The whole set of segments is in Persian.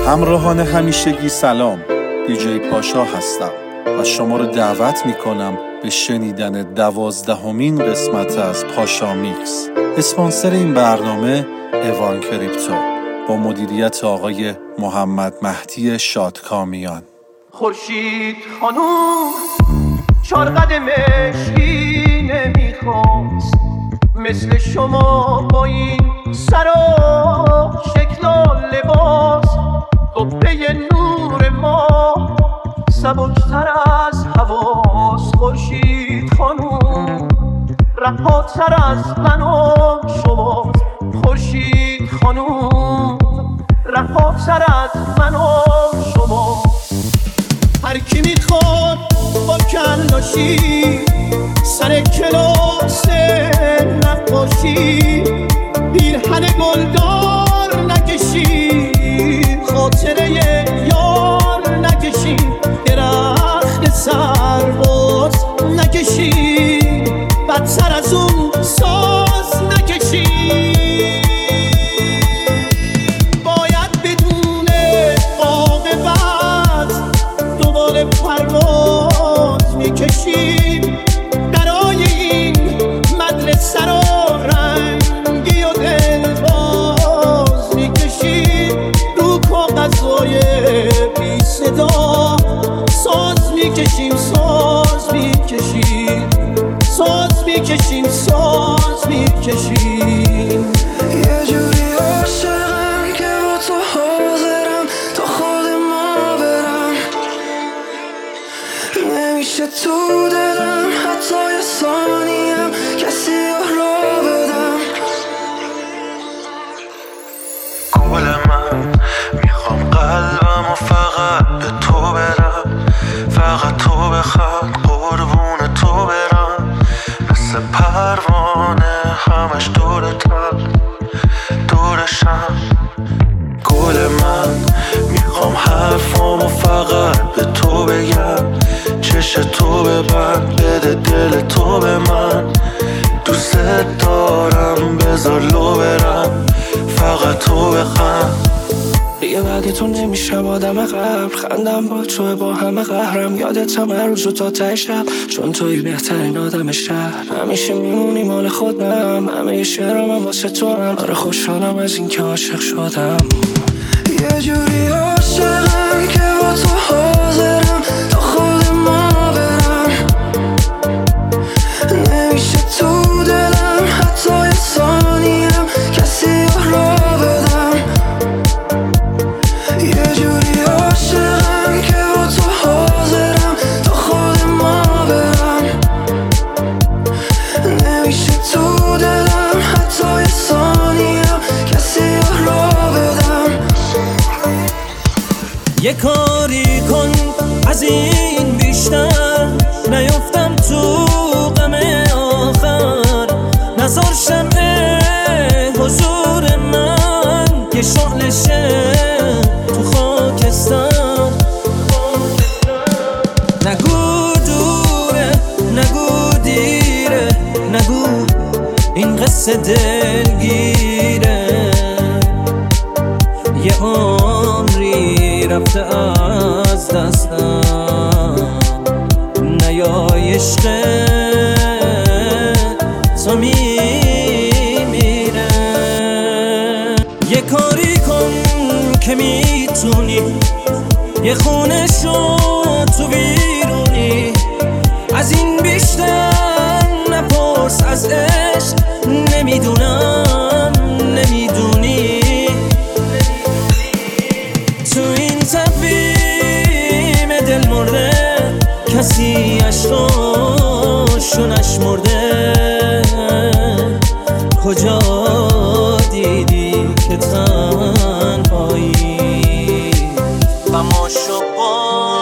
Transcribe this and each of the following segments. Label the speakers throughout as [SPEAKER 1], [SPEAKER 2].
[SPEAKER 1] همراهان همیشگی سلام، دیجی پاشا هستم و شما رو دعوت میکنم به شنیدن 12مین قسمت از پاشا میکس. اسپانسر این برنامه اوان کریپتو با مدیریت آقای محمد مهدی شادکامیان.
[SPEAKER 2] خورشید خانوم 4 قدم مشکی نمیخواست مثل شما با این سر و شکل و لباس، قبه نور ما سبکتر از حواس. خورشید خانوم رهاتر از من و شما، خورشید خانوم رهاتر از من و شما. هر کی میخواد با کلاشی سر کلاس نقاشی پیرهن گلدار نکشی، خاطره یار نکشی، درخت سرباز نکشی، بدتر از اون ساز نکشی. باید بدون عاقبت دوباره پرواز میکشیم، برای این مدرسه رو رنگی و دلباز میکشیم، رو کاغذهای بی صدا ساز میکشیم، ساز میکشیم، ساز میکشیم، ساز میکشیم.
[SPEAKER 3] یه جوری عاشقم که با تو حاضرم تا خود ما برم، نمیشه تو دلم حتی یه ثانیم کسی را بدم. گل من میخوام قلبم و فقط به تو برم، فقط تو بخواد قربون تو برم، مثل پروانه همش دورتم دورشم. گل من میخوام حرفامو فقط به تو بگم، چش تو ببند بده دل تو به من، دوست دارم بذار لو برم، فقط تو بخند. دیگه بعد تو نمیشم آدم قبل، خندم با تو با همه قهرم، یادتم هر روز و تا ته شب، چون توی بهترین آدم شهر، همیشه میمونی مال خودم، همه شعرام واسه تو هم. آره خوشحالم از این که عاشق شدم، یه جوری عاشقم که با تو حاضرم تا خود ما برم، نمیشه تو دلم حتی یه ثانیم کسی را بدم. یه جوری عاشقم که با تو حاضرم تا خود ما برم، نمیشه تو دلم حتی یه ثانیم کسی را بدم.
[SPEAKER 4] یه کاری کن از این بیشتر نیفتم تو غم آخر، نذار شمع حضور من که شعلشه تو خاکستر. نگو دوره نگو دیره، نگو این قصه دلگیره، یه عمری رفته از دستم، نیای عشق تو میمیره. یه کاری کن که میتونی، یه خونه شو تو بیرونی، از این بیشتر نپرس از عشق، نمیدونم نمیدونی. تو این تقویم دل مرده کسی عشقاشو نشمرده، کجا دیدی که تنهایی غماشو با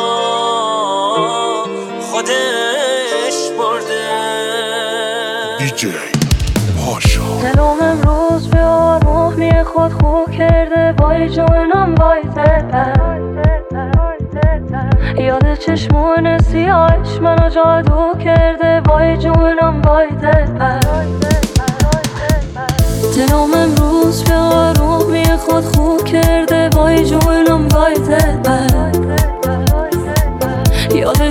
[SPEAKER 4] خودش برده.
[SPEAKER 5] دیجی پاشا
[SPEAKER 6] دلم امروز به آرومی خود خو کرده، وای جونم وای دلم، یاد چشمون سیاهش منو جادو کرده، وای جونم وای دلم. دلم امروز به آرومی خود خو کرده، وای جونم وای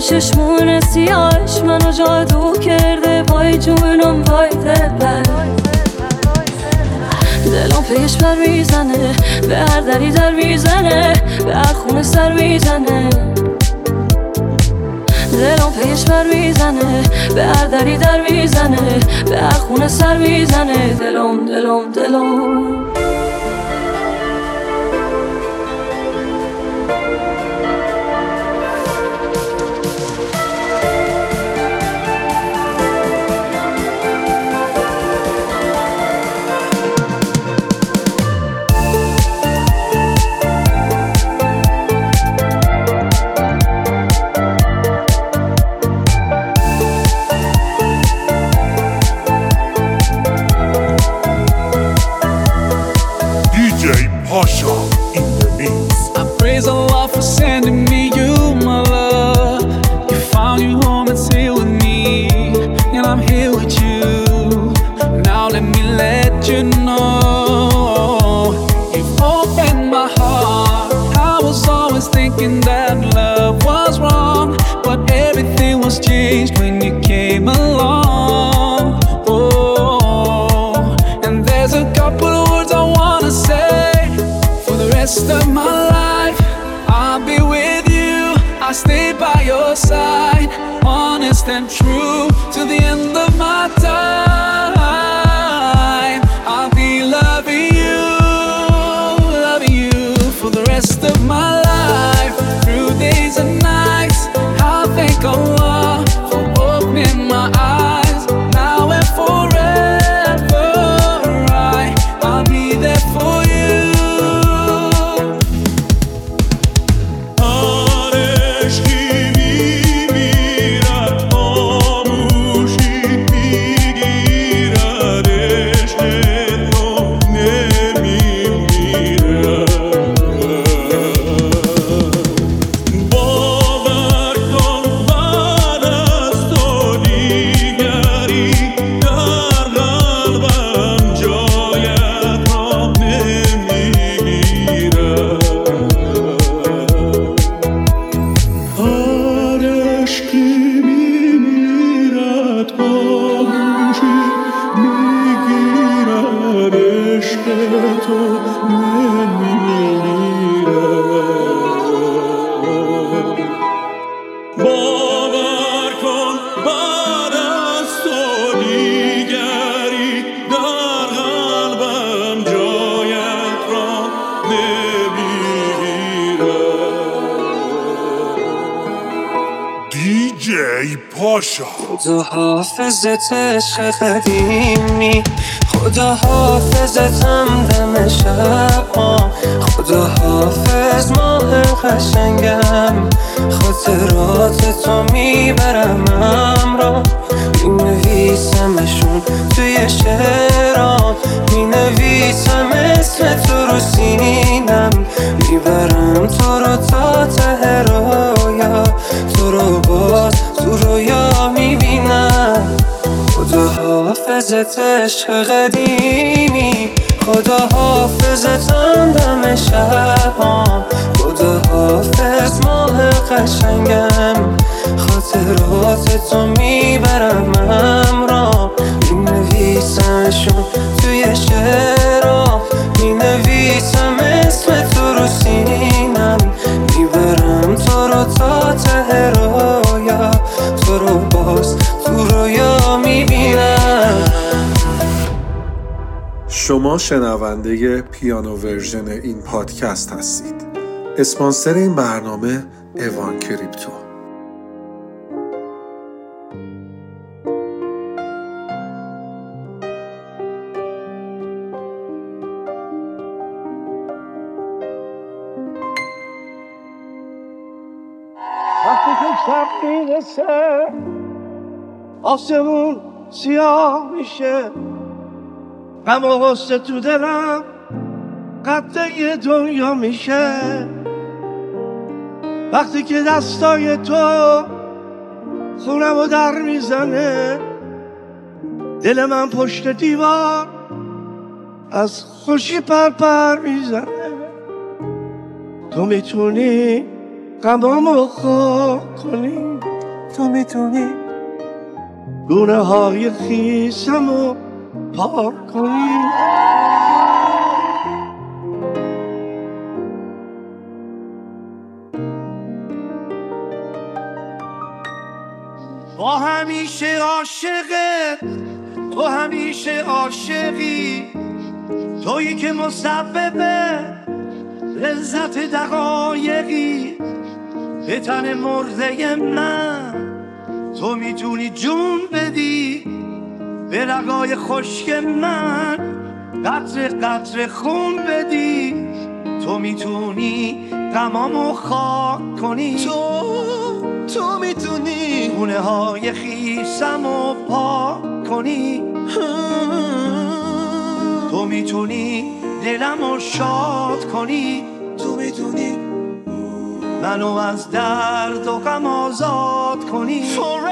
[SPEAKER 6] چشمون سیاهش منو جادو کرده. وای جونم وای دلم، دلم پیش بر میزنه، به هر دری در میزنه، به هر خونه سر میزنه. دلم پیش بر میزنه، به هر دری در میزنه، به هر خونه سر میزنه. دلم دلم دلم
[SPEAKER 5] Pasha in the mix.
[SPEAKER 7] I praise Allah for sending me you, my love. You found your home, it's here with me, and I'm here with you. Now let me let you know, you've opened my heart. I was always thinking that love was wrong, but everything was changed when you came along. Oh, and there's a couple of words I wanna say. Rest of my life, I'll be with you. I'll stay by your side, honest and true, to the end of my time. I'll be loving you for the rest of my life, through days and nights. I'll thank Allah for opening my eyes, now and forever. I'll be there for you.
[SPEAKER 4] خدا حافظت عشق قدیمی، خدا حافظتم دم شبام، خدا حافظ ماه قشنگم، خاطرات تو میبرم همراه، مینویسمشون توی شعرام، مینویسم اسم تو رو سینم، میبرم تو رو تا ته رویا، تو رو باز تو رویا میبینم. خدا حافظت عشق قدیمی، خدا حافظتم دم شبام، خدا حافظ ماه قشنگم، خاطرات تو میبرم همراه، مینویسمشون توی شعرام، مینویسم اسم تو رو سینم، میبرم تو رو تا ته رویا، تو رو باز تو رویا میبینم.
[SPEAKER 1] شما شنونده پیانو ورژن این پادکست هستید. اسپانسر این برنامه اوان کریپتو.
[SPEAKER 2] وقتی که شب میرسه آسمون سیاه میشه، غم و غصه تو دلم قطعه دنیا میشه، وقتی که دستای تو خونمو در میزنه، دل من پشت دیوار از خوشی پر میزنه. تو میتونی غمامو خوب کنی،
[SPEAKER 4] تو میتونی
[SPEAKER 2] گونه های خیسمو پاک کنی. با همیشه عاشقت، تو همیشه عاشقی، تویی که مسبب لذت دقایقی. به تن مرده من تو میتونی جون بدی، به رگای خشک من قطره قطره خون بدی. تو میتونی غمامو خاک کنی، تو میتونی گونه های خیسمو پاک کنی. تو میتونی دلمو شاد کنی، تو میتونی منو از درد و غم آزاد کنی.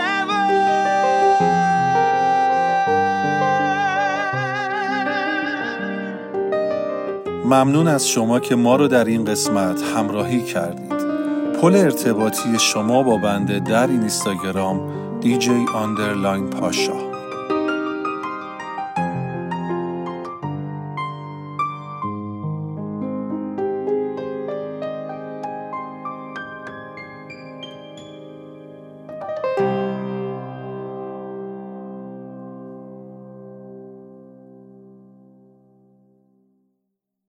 [SPEAKER 1] ممنون از شما که ما رو در این قسمت همراهی کردید. پل ارتباطی شما با بنده در اینستاگرام DJ_پاشا.